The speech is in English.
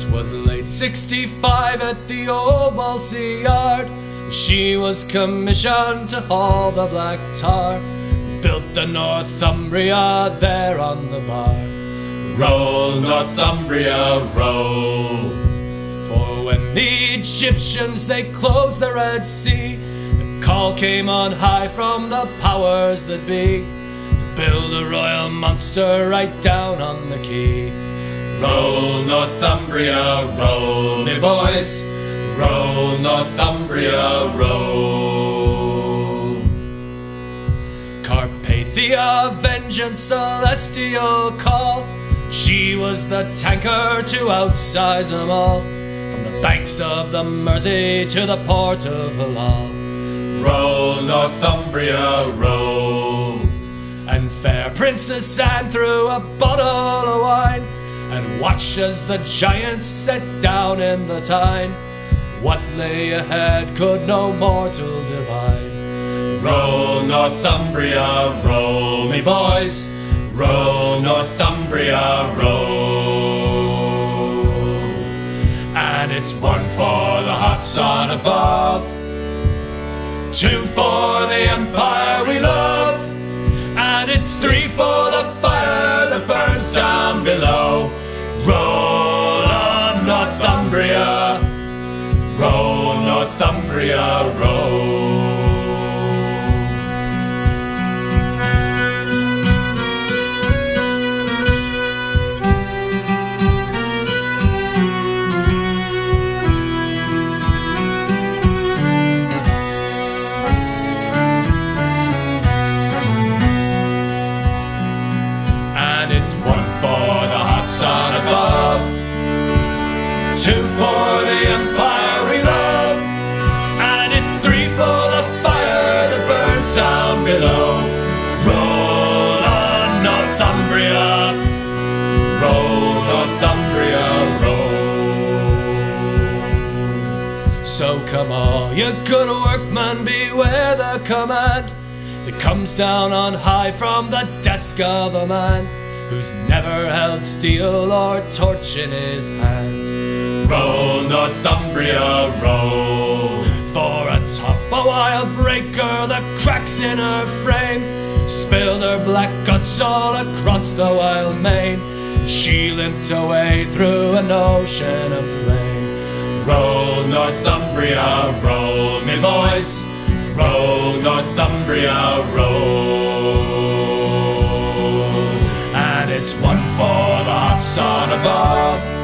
'Twas late '65 at the old Balsey Yard. She was commissioned to haul the black tar. Built the Northumbria there on the bar. Roll, Northumbria, roll. For when the Egyptians they closed the Red Sea, the call came on high from the powers that be to build a royal monster right down on the quay. Roll, Northumbria, roll, me boys. Roll, Northumbria, roll. Carpathia, vengeance, celestial call. She was the tanker to outsize them all. From the banks of the Mersey to the port of Halal. Roll, Northumbria, roll. And fair Princess Anne threw a bottle of wine and watched as the giants set down in the Tyne. What lay ahead could no mortal divine. Roll, Northumbria, roll, me boys. Roll, Northumbria, roll. And it's one for the hot sun above, two for the empire we love, and it's three for the fire that burns down below. Roll on, Northumbria. Roll, Northumbria, roll. And it's one for the hot sun above, two for the empire we love, and it's three for the fire that burns down below. Roll on, Northumbria. Roll, Northumbria, roll. So come all you good workmen, beware the command that comes down on high from the desk of a man who's never held steel or torch in his hands. Roll, Northumbria, roll. For atop a wild breaker that cracks in her frame, spilled her black guts all across the wild main. She limped away through an ocean of flame. Roll, Northumbria, roll, me boys. Roll, Northumbria, roll. And it's one for the hot sun above,